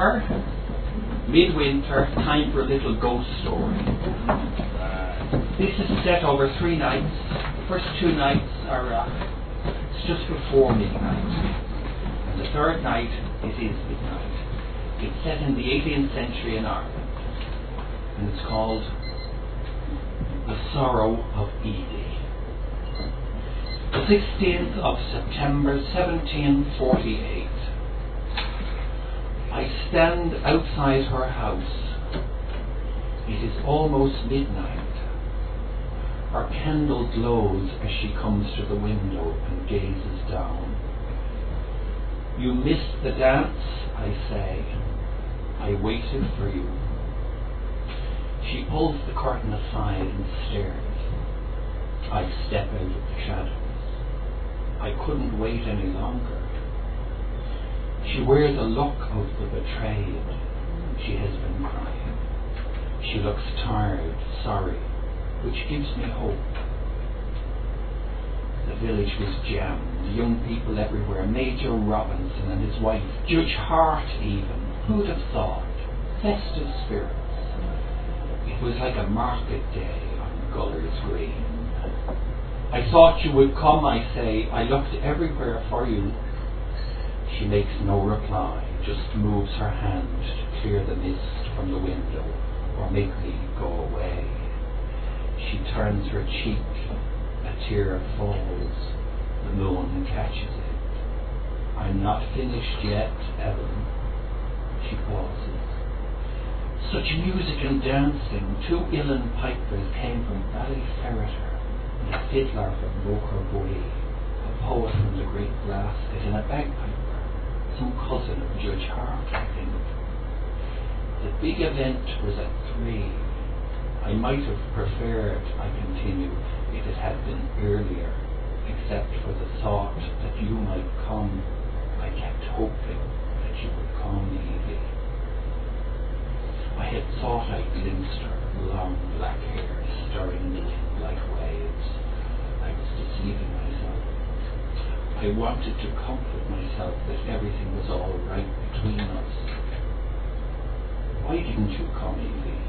September, midwinter, time for a little ghost story. This is set over 3 nights. The first 2 nights are it's just before midnight, and the third night it is midnight. It's set in the 18th century in Ireland, and it's called The Sorrow of Edie. The 16th of September 1748. I stand outside her house. It is almost midnight. Her candle glows as she comes to the window and gazes down. You missed the dance, I say. I waited for you. She pulls the curtain aside and stares. I step out of the shadows. I couldn't wait any longer. She wears a look of the betrayed. She has been crying. She looks tired, sorry, which gives me hope. The village was jammed, young people everywhere, Major Robinson and his wife, Judge Hart even. Who'd have thought? Festive spirits. It was like a market day on Guller's Green. I thought you would come, I say. I looked everywhere for you. She makes no reply, just moves her hand to clear the mist from the window or make me go away. She turns her cheek, a tear falls, the moon catches it. I'm not finished yet, Ellen. She pauses. Such music and dancing. 2 uilleann pipers came from Ballyferriter, and a fiddler from Locher Buoy, a poet from the Great Glasgow, and a bagpiper, some cousin of Judge Hart, I think. The big event was at 3. I might have preferred, I continue, if it had been earlier, except for the thought that you might come. I kept hoping that you would come, Evie. I had thought I glimpsed her long black hair stirring in the wind like waves. I was deceiving myself. I wanted to comfort myself that everything was all right between us. Why didn't you come, Evie?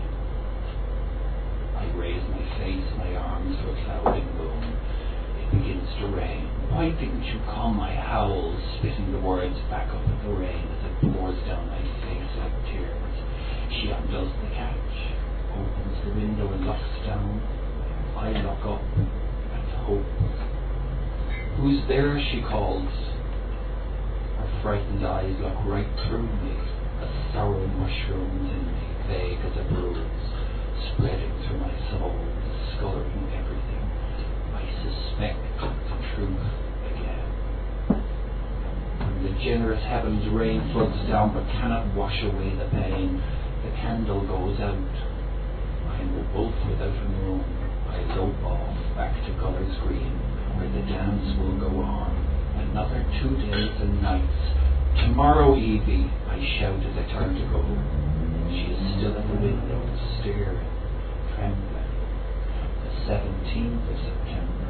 I raise my face, my arms to a clouded moon. It begins to rain. Why didn't you come? I howl, spitting the words back up at the rain as it pours down my face like tears. She undoes the catch, opens the window and looks down. I look up and hope. Who's there? She calls. Her frightened eyes look right through me. A sorrow mushrooms in me, vague as a bruise, spreading through my soul, discolouring everything. I suspect the truth again. When the generous heavens rain floods down but cannot wash away the pain, the candle goes out. I am a wolf without a moon. I lope off back to Guller's Green, where the dance will go on. Another 2 days and nights. Tomorrow, Evie, I shout as I turn to go. She is still at the window, staring, trembling. The 17th of September,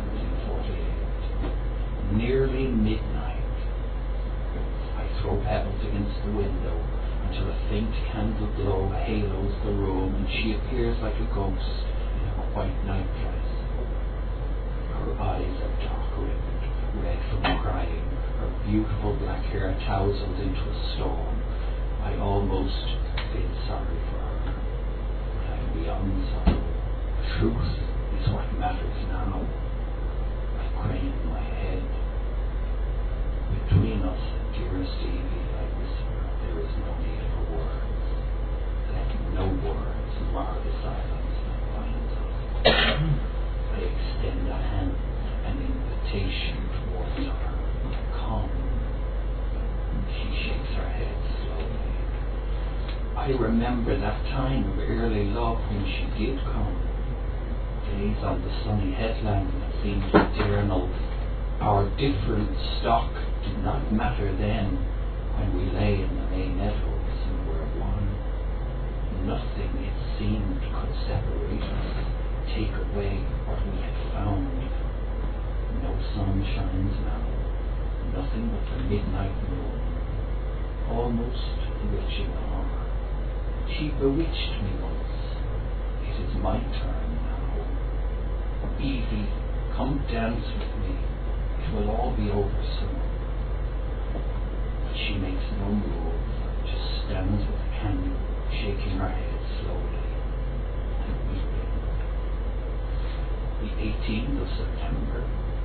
1748. Nearly midnight. I throw pebbles against the window until a faint candle glow halos the room, and she appears like a ghost in a white nightdress. Her eyes are dark-rimmed, red from crying. Her beautiful black hair tousled into a storm. I almost feel sorry for her, but I am beyond sorrow. Truth is what matters now. I crane my head. Between us, dearest Evie, I whisper, there is no need for words. Let no words mar the silence that binds us. I extend a hand, an invitation towards her. Come. She shakes her head slowly. I remember that time of early love when she did come. Days on the sunny headland that seemed eternal. Our different stock did not matter then, when we lay in the May meadows and were one. Nothing, it seemed, could separate us, take away what we had found. No sun shines now, nothing but the midnight moon, almost bewitching armor. She bewitched me once. It is my turn now. Evie, come dance with me. It will all be over soon. But she makes no move, just stands with a candle, shaking her head slowly and weeping. The 18th of September,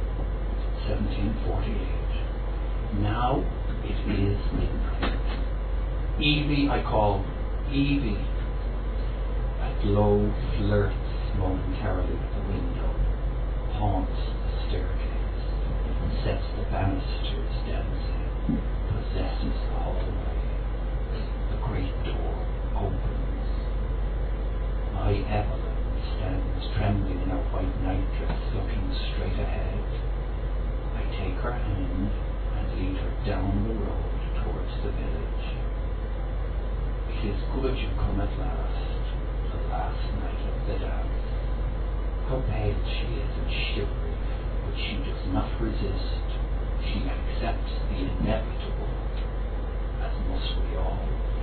1748. Now it is midnight. Evie, I call. Evie. A glow flirts momentarily with the window, haunts the staircase, sets the banisters dancing, possesses the hallway. The great door opens. My Evelyn stands trembling in her white nightdress, looking straight ahead. I take her hand and lead her down the road towards the village. It is good you come at last, the last night of the dance. How pale she is and shivery, but she does not resist. She accepts the inevitable, as must we all.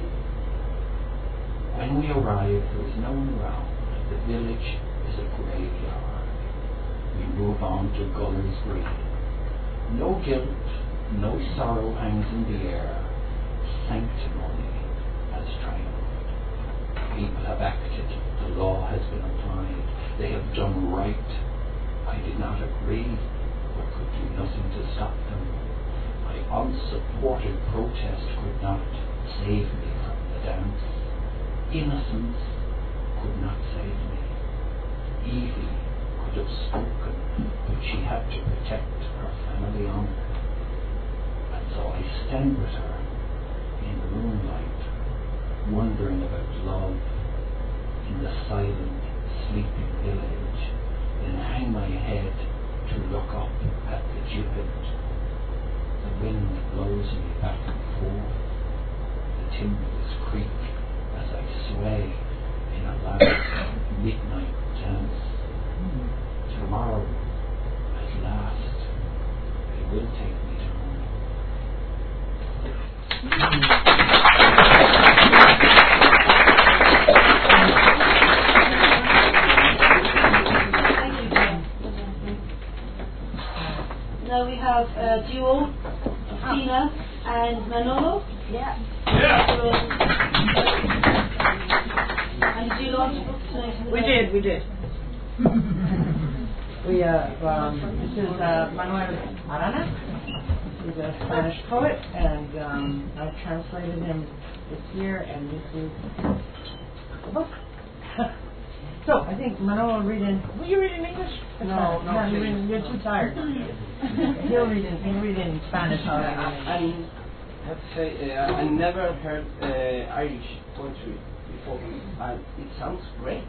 When we arrive, there is no one around. The village is a graveyard. We move on to Guller's Green. No guilt, no sorrow hangs in the air. Sanctimony has triumphed. People have acted. The law has been applied. They have done right. I did not agree, but could do nothing to stop them. My unsupported protest could not save me from the dance. Innocence could not save me. Evie could have spoken, but she had to protect her family honor. And so I stand with her in the moonlight, wondering about love in the silent, sleeping village, then hang my head to look up at the gibbet. The wind blows me back and forth. The timbers creak as I sway in a last midnight dance. Tomorrow, at last, they will take me down. Now we have a duo, Tina and Manolo. Yeah. And did you launch a book tonight? We did. This is Manuel Arana. He's a Spanish poet, and I translated him this year, and this is the book. So I think Manuel will read in. Will you read in English? No, you're too tired. He'll read in Spanish. I have to say, I never heard Irish poetry before, and it sounds great.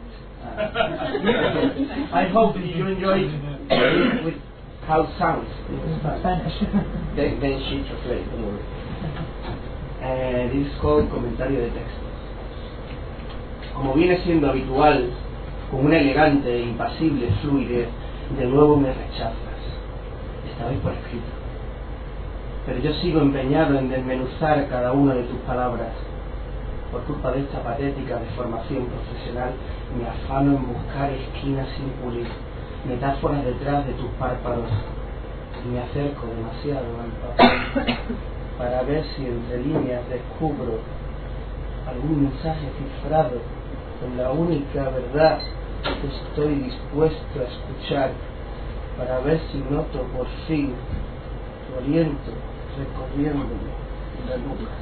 I hope you enjoy with how it sounds in Spanish. Then she translates the word. This is called Comentario de Texto. Como viene siendo habitual, con una elegante e impasible fluidez, de nuevo me rechazas, esta vez por escrito. Pero yo sigo empeñado en desmenuzar cada una de tus palabras. Por culpa de esta patética deformación profesional, me afano en buscar esquinas sin pulir, metáforas detrás de tus párpados, y me acerco demasiado al papel para ver si entre líneas descubro algún mensaje cifrado con la única verdad que estoy dispuesto a escuchar, para ver si noto por fin tu aliento recorriéndome la nuca.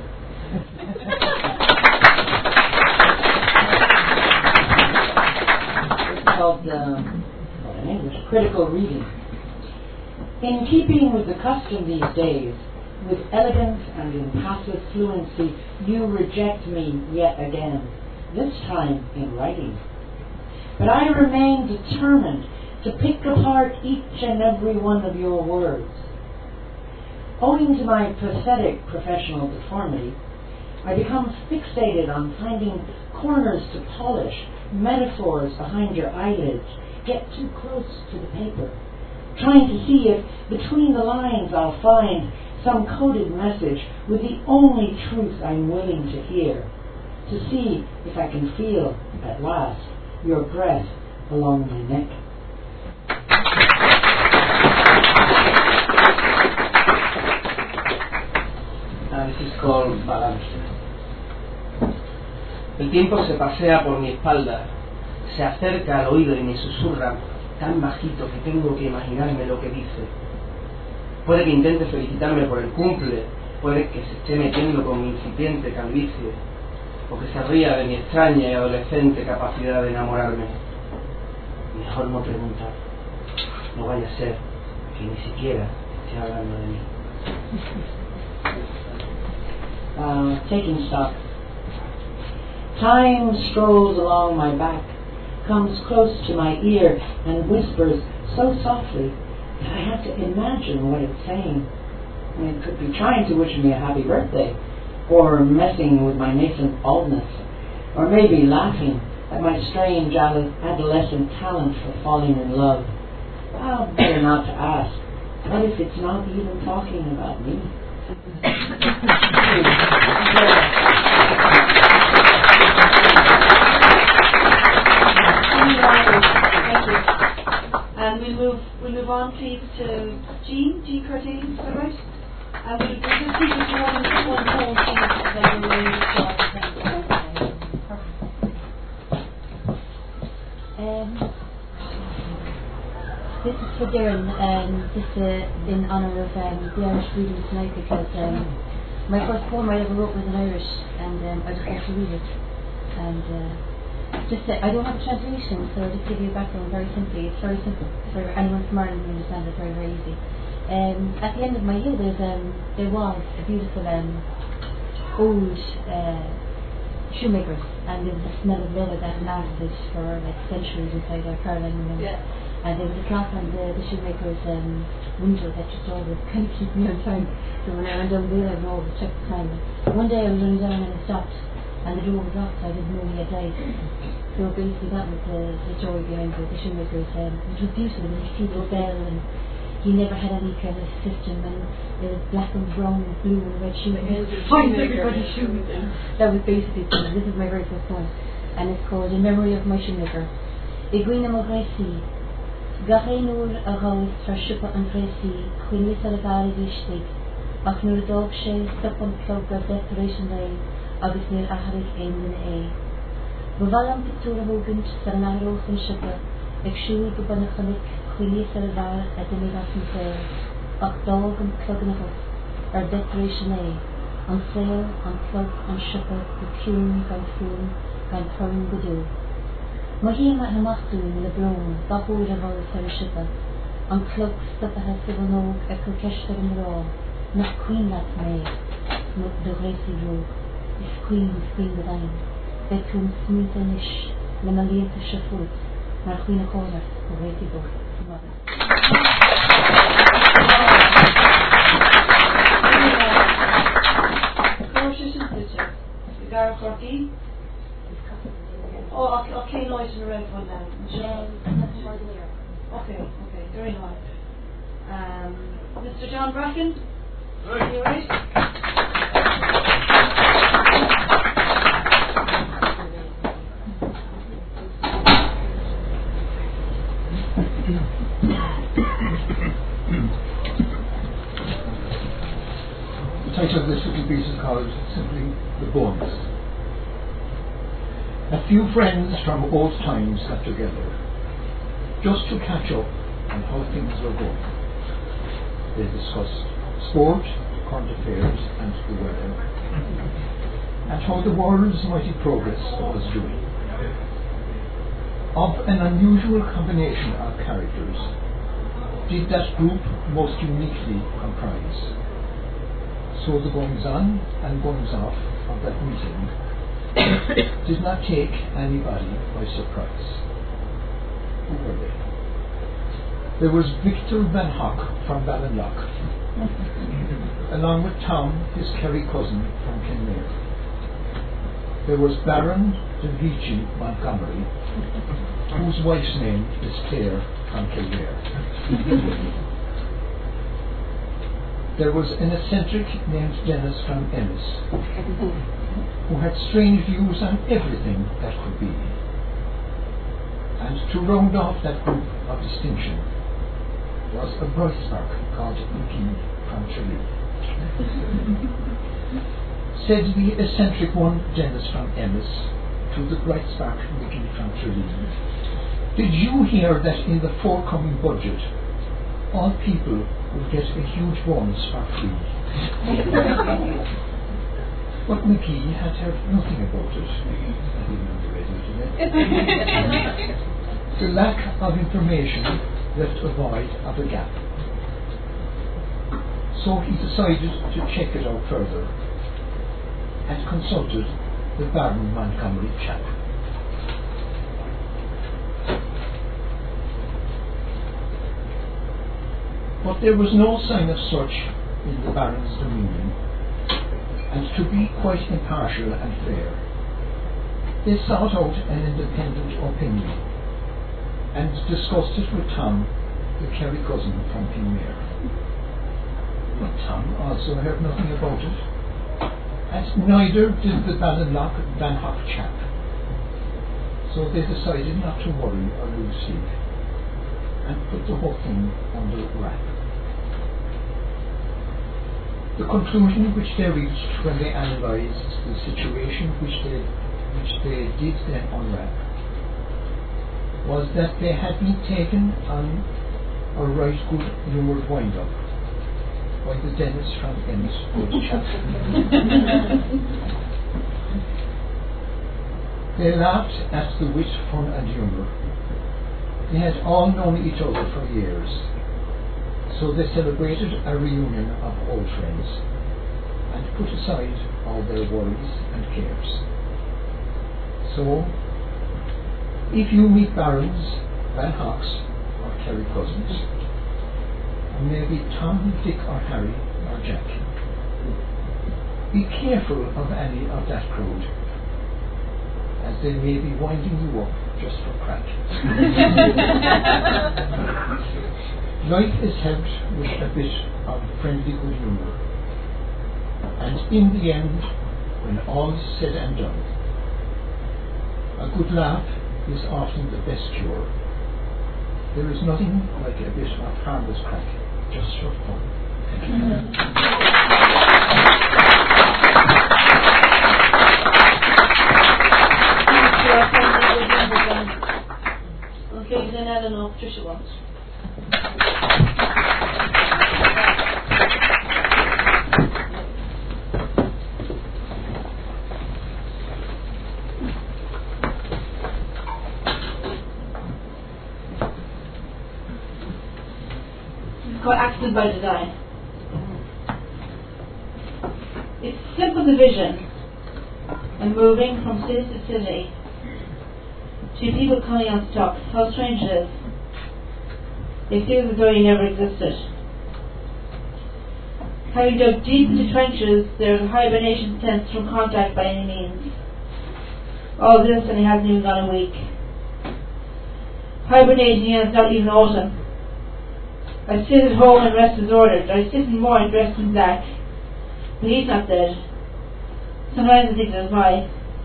It's called, in English, critical reading. In keeping with the custom these days, with elegance and impassive fluency, you reject me yet again, this time in writing. But I remain determined to pick apart each and every one of your words. Owing to my pathetic professional deformity, I become fixated on finding corners to polish, metaphors behind your eyelids, get too close to the paper, trying to see if between the lines I'll find some coded message with the only truth I'm willing to hear, to see if I can feel, at last, your breath along my neck. This is called balance. El tiempo se pasea por mi espalda, se acerca al oído y me susurra tan bajito que tengo que imaginarme lo que dice. Puede que intente felicitarme por el cumple, puede que se esté metiendo con mi incipiente calvicie, o que se ría de mi extraña y adolescente capacidad de enamorarme. Mejor no preguntar, no vaya a ser que ni siquiera esté hablando de mí. Taking stock. Time strolls along my back, comes close to my ear, and whispers so softly that I have to imagine what it's saying. It could be trying to wish me a happy birthday, or messing with my nascent baldness, or maybe laughing at my strange adolescent talent for falling in love. Well, better not to ask. What if it's not even talking about me? And we'll move on please to Jean Curtin, is that right? And we'll just keep it to one whole piece and then we'll start. This is for Darren, just in honour of the Irish reading tonight, because my first poem I ever wrote was in Irish, and I just have to read it. And I don't have a translation, so I'll just give you a background very simply. It's very simple for anyone from Ireland to understand it very, very easy. At the end of my hill there was a beautiful old shoemakers, and there was a smell of leather that lasted for like centuries inside our Caroline Mill. Yeah. And there was a clock on the shoemaker's window that just always kind of keep me on time. So when I went down there, I would always check the time. One day I was running down and I stopped, and the door was locked, so I didn't know he had died. So basically that was the story behind the shoemaker's. It was beautiful, and you see the bell, and he never had any kind of system, and there was black and brown and blue and red shoes. Find everybody's shoes. That was basically it. This is my very first poem, and it's called In Memory of My Shoemaker. Iguina Mograisi. Gachainúr a gáis tar sipa an Gracie, chuinnis ar a gáir vístig, ach nuair dóg sé stop an clog ar decoration lei, agus nuair acharig éimlin é. Bhvalam pictúra hógant sar an ahrós an sipa, ag siúil go banna chanig, chuinnis ar a gáir a dinig as an sail, ach dóg an clog na hos, ar decoration é, an sail, an clog, an sipa, go ciún, gan fún, gan thorn godú. Mahima hamachtún le blóm, bachúr a bhar ar a sipa, an clog stopathe sivanóg a clockeistar an rá, nach cuin leat mé, no do Gracie róg, is cuin go dain, betún smúth anish, le ma léanta se fút, mar cuin a cónar go Gracie bóg. Gar Corky. Oh, okay, noise in the red one now. Okay, very nice. Mr. John Bracken, are you right? The title of this little piece is called simply The Bones. A few friends from old times got together just to catch up on how things were going. They discussed sport, current affairs and the weather, and how the world's mighty progress was doing. Of an unusual combination of characters did that group most uniquely comprise. So the goings on and goings off of that meeting did not take anybody by surprise. Who were they? There was Victor Van Hock from Ballinlough, along with Tom, his Kerry cousin from Kenmare. There was Baron de Vici Montgomery, whose wife's name is Claire from Kildare. There was an eccentric named Dennis from Ennis, who had strange views on everything that could be. And to round off that group of distinction was a bright spark called Mickey from Tralee. Said the eccentric one, Dennis from Ennis, to the bright spark Mickey from Tralee, "Did you hear that in the forthcoming budget all people will get a huge bonus for free?" But Mickey had heard nothing about it. I didn't on the radio today. The lack of information left a void of a gap. So he decided to check it out further and consulted the Baron Montgomery chap. But there was no sign of such in the Baron's dominion, and to be quite impartial and fair, they sought out an independent opinion and discussed it with Tom, the Kerry cousin from Kinmare. But Tom also heard nothing about it, and neither did the Ballinlough Banhock chap. So they decided not to worry or lose sleep, and put the whole thing under wrap. The conclusion which they reached when they analysed the situation which they did then unwrap was that they had been taken on a right good lured wind-up by the Dennis from Ennis good chap. They laughed at the wit, fun and humour. They had all known each other for years, so they celebrated a reunion of old friends and put aside all their worries and cares. So, if you meet Barons, Van Hocks or Kerry cousins, and maybe Tom, Dick or Harry or Jack, be careful of any of that crowd, as they may be winding you up just for crack. Life is helped with a bit of friendly good humour, and in the end, when all's said and done, a good laugh is often the best cure. There is nothing like a bit of harmless crack just for fun. Thank you. Okay, then I don't know if Tricia wants. It's called Accident by Design. It's simple division and moving from city to city. Two people coming on stock. How strange it is. They feel as though you never existed. Having dug deep into trenches, there is a hibernation sense from contact by any means. All this and he hasn't even gone a week. Hibernating and it's not even autumn. I sit at home and rest is ordered. I sit in mourning dressed in black. But he's not dead. Sometimes I think that's why.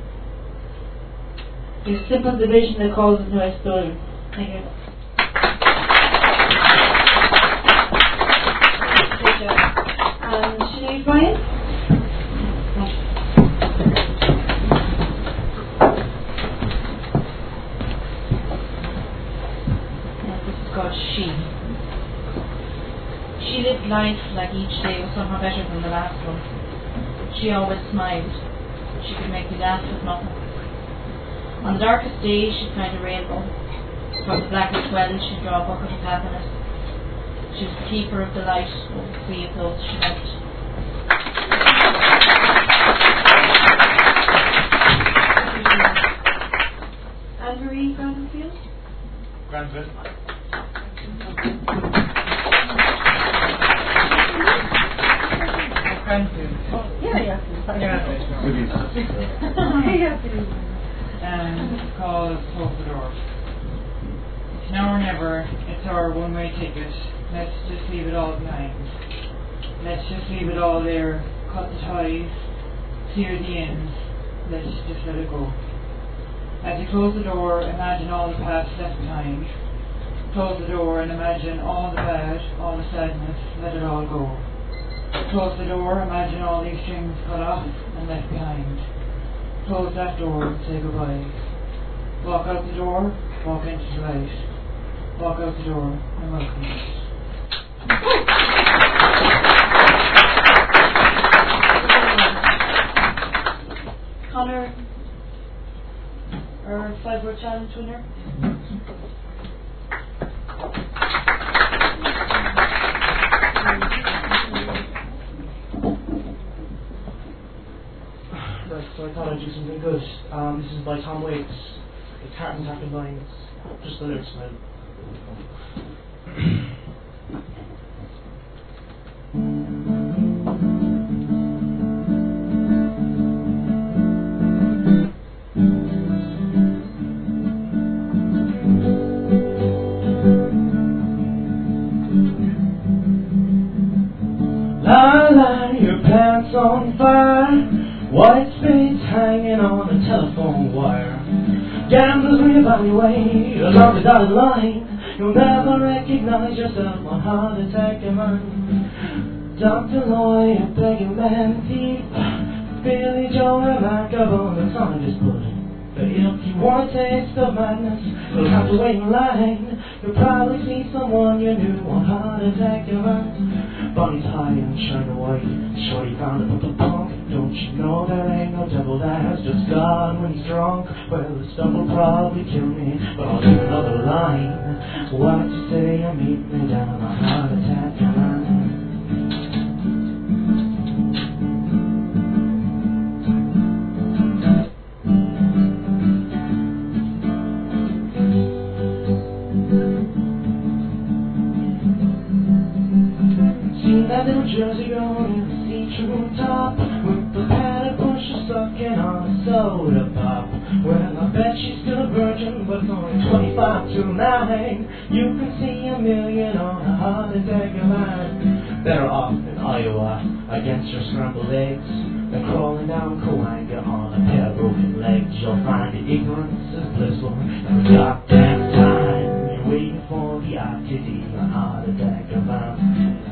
It's simple division that causes no explosion. Thank you. Sinead Ryan? This is called She. She lived life like each day was somehow better than the last one. She always smiled. She could make you laugh with nothing. On the darkest days she'd find a rainbow. From the blackest wells she'd draw a bucket of happiness. She was the keeper of the light over three of those she loved. Anne-Marie Granfield? Granfield. and call us close the door. It's now or never. It's our one-way ticket. Let's just leave it all behind. Let's just leave it all there. Cut the ties. Clear the ends. Let's just let it go. As you close the door, imagine all the past left behind. Close the door and imagine all the bad, all the sadness. Let it all go. Close the door, imagine all these strings cut off and left behind. Close that door and say goodbye. Walk out the door, walk into the light. Walk out the door and welcome it. Connor, our 5-word challenge winner. Right, so I thought I'd do something good. This is by Tom Waits. It's Heart and Tapping Lines. Just the lyrics, man. La la, your pants on fire. White space hanging on a telephone wire. Gamblers reevaluate along the dotted line. You'll never recognize yourself, one heart attack your mind. Dr. Lawyer begging man deep. Billy Joe remarkable, the song just put it. But if you want a taste of madness, you'll have to wait in line. You'll probably see someone you knew, one heart attack your mind. Bonnie's high and China white. Shorty found a purple punk. Don't you know there ain't no devil that has just gone when he's drunk? Well, the stuff will probably kill me, but I'll do another line. What you say, you meet me down a heart attack your mind. That little Jersey girl in a see-through top with the padded bushes sucking on a soda pop. Well, I bet she's still a virgin, but only 25 to 9. You can see a million on a heart attack your line. Better off in Iowa against your scrambled eggs than crawling down Coanga on a pair of broken legs. You'll find the ignorance is blissful every goddamn time. You're waiting for the ITD, a heart attack your line.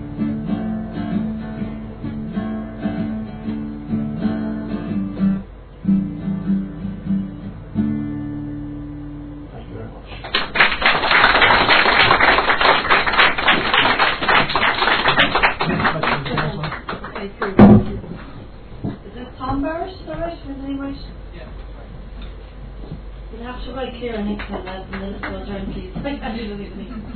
Clear next time, lads, and then it's all turn, please. I can't do anything.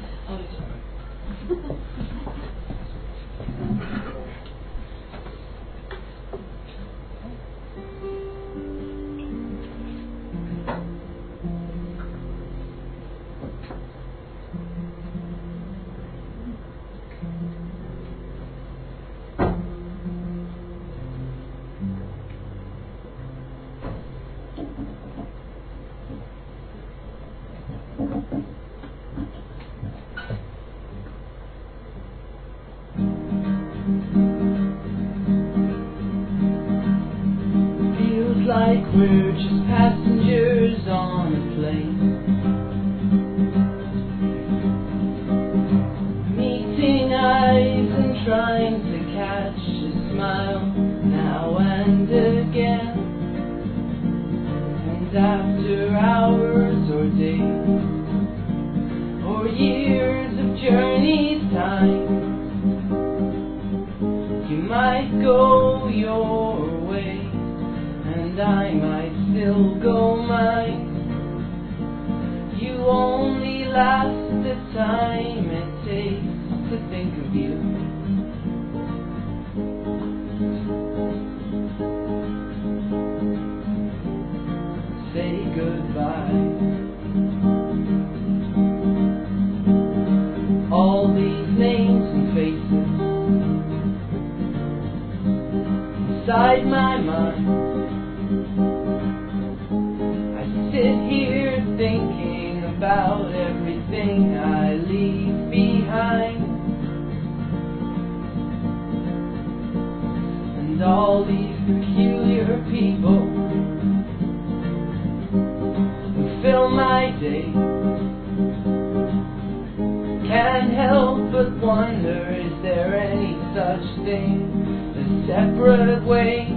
Like we're just passengers on a plane, meeting eyes and trying to catch a smile now and again. And after hours or days or years of journey's time, you might go your way and I might still go mine. You only last the time it takes to think of you. Say goodbye. All these names and faces inside my mind. and all these peculiar people who fill my day. Can't help but wonder, is there any such thing as separate ways?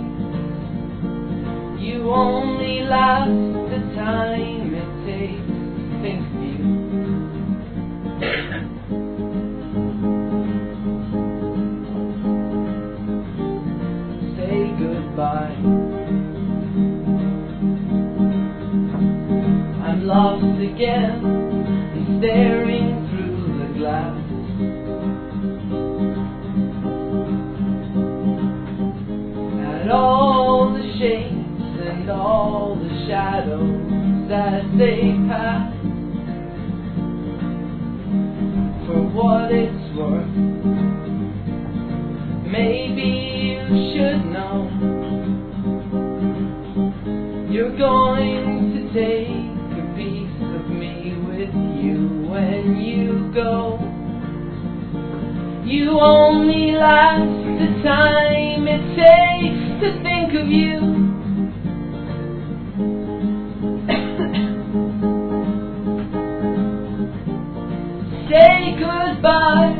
You only last the time it takes to think of you. Say goodbye. I'm lost again and staring through the glass. At all the shapes and all the shadows as they pass. For what it's worth, maybe you should know you're going to take a piece of me with you when you go. You only last the time it takes to think of you. Say goodbye.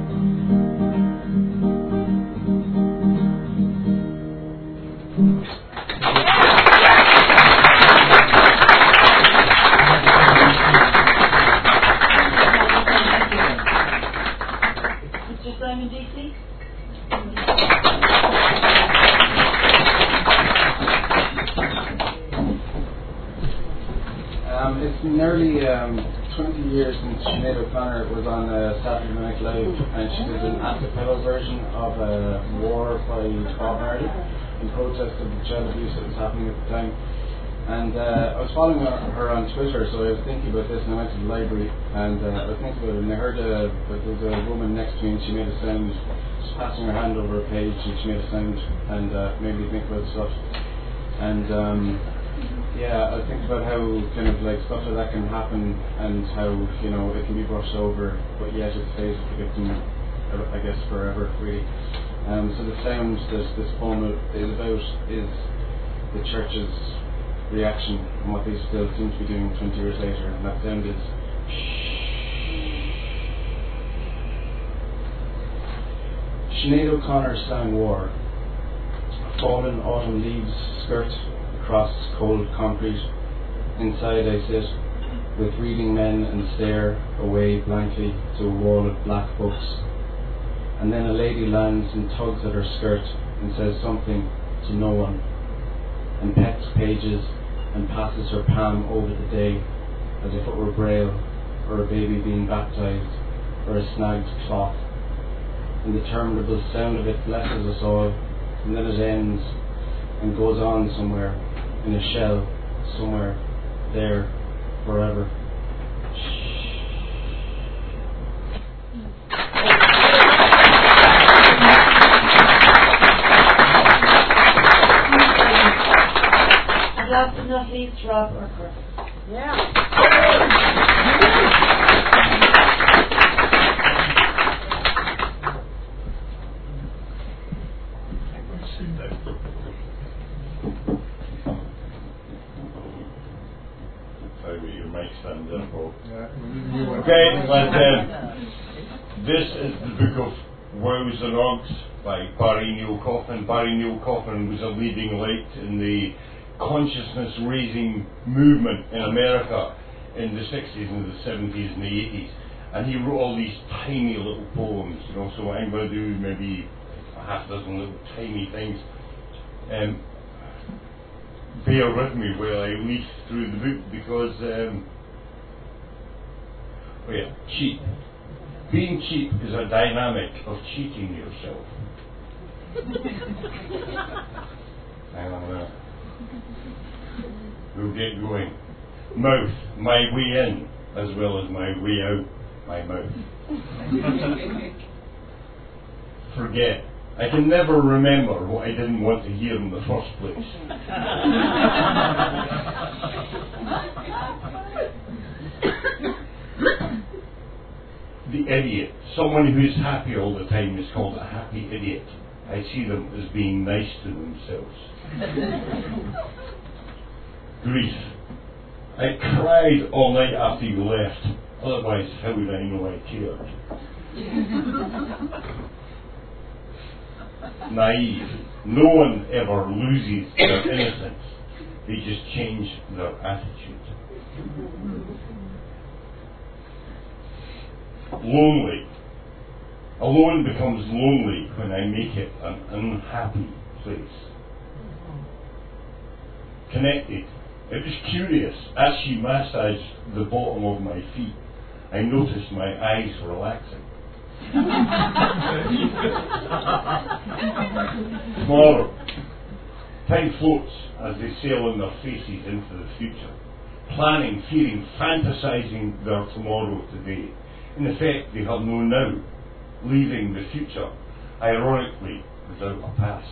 Mr. Simon DC? It's nearly 20 years since Sinead O'Connor was on Saturday Night Live, and she did an a cappella version of War by Bob Marley in protest of the child abuse that was happening at the time. And I was following her on Twitter, so I was thinking about this, and I went to the library and I was thinking about it, and I heard that there was a woman next to me and she made a sound, just passing her hand over a page, and she made a sound and made me think about stuff. And yeah, I think about how kind of like stuff like that can happen and how, you know, it can be brushed over, but yet it stays with the victim, I guess, forever, really. So the sound that this poem is about is the church's reaction and what they still seem to be doing 20 years later, and that sound is Sinead O'Connor sang War. Fallen autumn leaves skirt across cold concrete. Inside I sit with reading men and stare away blankly to a wall of black books. And then a lady lands and tugs at her skirt and says something to no one, and pecks pages and passes her palm over the day as if it were braille, or a baby being baptized, or a snagged cloth. And the terminable sound of it blesses us all, and then it ends and goes on somewhere in a shell, somewhere there, forever. And last but not least, Rob Urquhart. Okay, this is the Book of Wows and Ogs by Barry Neil Coffin. Barry Neil Coffin was a leading light in the consciousness-raising movement in America in the 60s and the 70s and the 80s. And he wrote all these tiny little poems, you know, so what I'm going to do maybe a half dozen little tiny things. Bear with me while I leaf through the book because cheap. Being cheap is a dynamic of cheating yourself. Hang on a minute. We'll get going. Mouth, my way in, as well as my way out, my mouth. Forget. I can never remember what I didn't want to hear in the first place. The idiot. Someone who's happy all the time is called a happy idiot. I see them as being nice to themselves. Grief. I cried all night after you left. Otherwise, how would I know I cared? Naive. No one ever loses their innocence. They just change their attitude. Lonely. Alone becomes lonely when I make it an unhappy place. Connected. It was curious. As she massaged the bottom of my feet, I noticed my eyes relaxing. Tomorrow. Time floats as they sail on their faces into the future. Planning, fearing, fantasizing their tomorrow today. In effect, they have no now, leaving the future, ironically, without a past.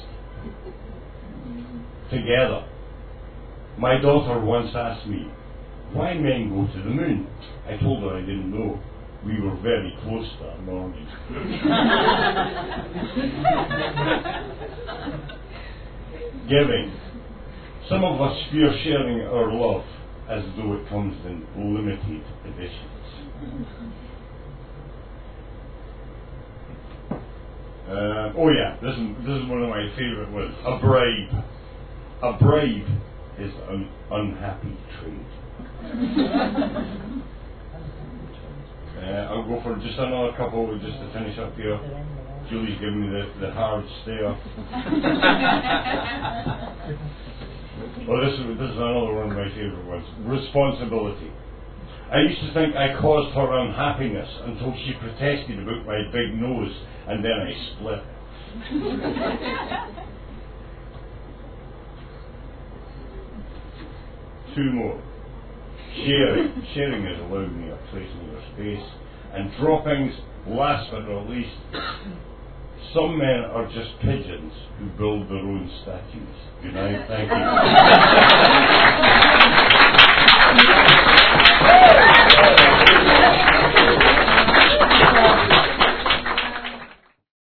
Together. My daughter once asked me, why men go to the moon? I told her I didn't know. We were very close that morning. Giving. Some of us fear sharing our love as though it comes in limited editions. This is one of my favourite ones. A bribe. A bribe is an unhappy trade. I'll go for just another couple just to finish up here. Julie's giving me the hard stare. This is another one of my favourite ones. Responsibility. I used to think I caused her unhappiness until she protested about my big nose, and then I split. Two more. Sharing is allowing me a place in your space. And droppings, last but not least, some men are just pigeons who build their own statues. Good night, thank you.